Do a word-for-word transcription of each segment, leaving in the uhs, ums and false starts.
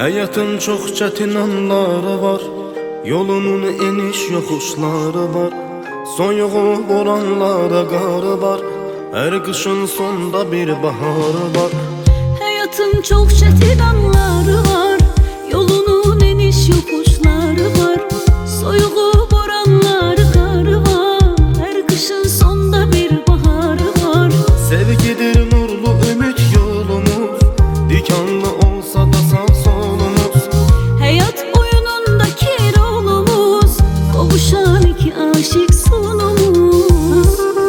Həyatın çox çətin anları var, yolunun eniş yoxuşları var. Soyuğu boranlara qarı var, hər qışın sonda bir baharı var. Həyatın çox çətin anları var, yolunun eniş yoxuşları var. Soyuğu boranları qarı var, hər qışın sonda bir baharı var. Sevgidir nurlu ümit yolumuz, dikanlı olsa da sağ solumuz. Hayat oyunundaki rolumuz, kavuşan iki aşık sonumuz.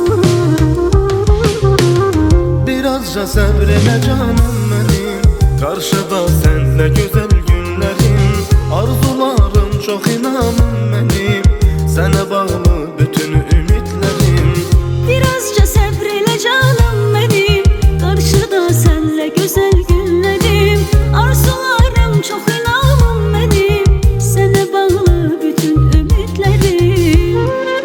Birazca səbrelə canım mənim, qarşıda sənlə gözəl günlərim. Arzularım çox inanım mənim, sənə bağlı bütün ümidlərim. Birazca səbr elə canım mənim, qarşıda sənlə gözəl günlərim. Arzularım çox inanım mənim, sənə bağlı bütün ümidlərim.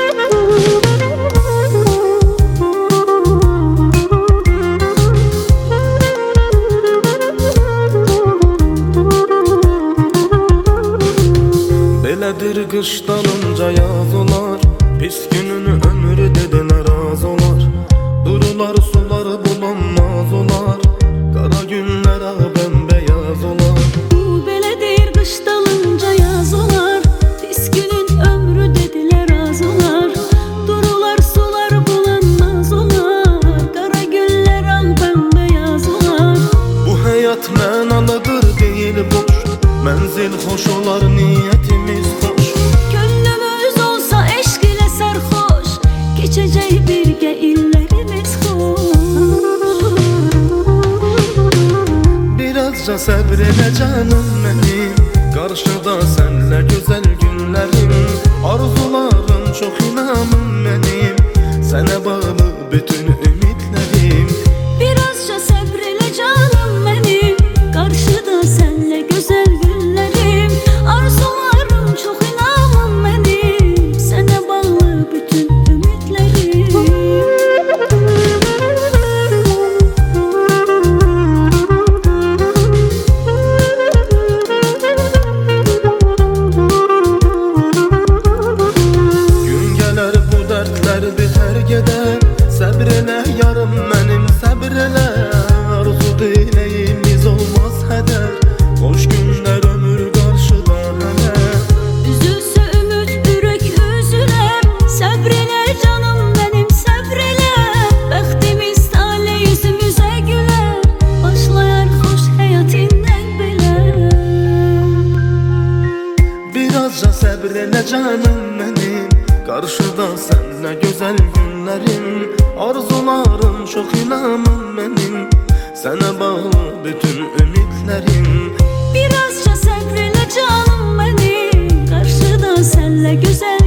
Belədir qışdanınca yaz olar, pis gününü ömrü dedilər az olar. Durular suları bulanmaz olar, qara günlər ağ bəmbəyaz olar. Bu belədir qış dalınca yaz olar, pis günün ömrü dedilər az olar. Durular sular bulanmaz olar, qara günlər ağ bəmbəyaz olar. Bu həyat mənalıdır deyil boş, mənzil xoş olar niyyətimiz xoş. Könlümüz olsa eşq ilə sərxoş, keçəcək birgə illərimiz xoş. Birazca səbr elə canım mənim, qarşıda sənlə gözəl günlərim. Arzularım çox inanım mənim, sənə bağlı bütün ümidlərim. Birazca səbr elə canım mənim, qarşıda sənlə gözəl günlərim. Arzularım çox inanım mənim, sənə bağlı bütün ümidlərim. Gün gələr bu dərdlər bitər gedər, səbr elə yarım mənim səbr elə. Arzu diləyimiz olmaz hədər, xoş günlər ömür qarşıda hələ. Üzülsə ümid ürək üzülər, səbr elə canım mənim səbr elə. Bəxtimiz taley yüzümüzə gülər, başlayar xoş həyatindən belə. Birazca səbr elə canım mənim, qarşıda sənlə gözəl günlərim. Arzularım çox inanım mənim, sənə bağlı bütün ümidlərim. Birazca səbr elə canım mənim, qarşıda sənlə gözəl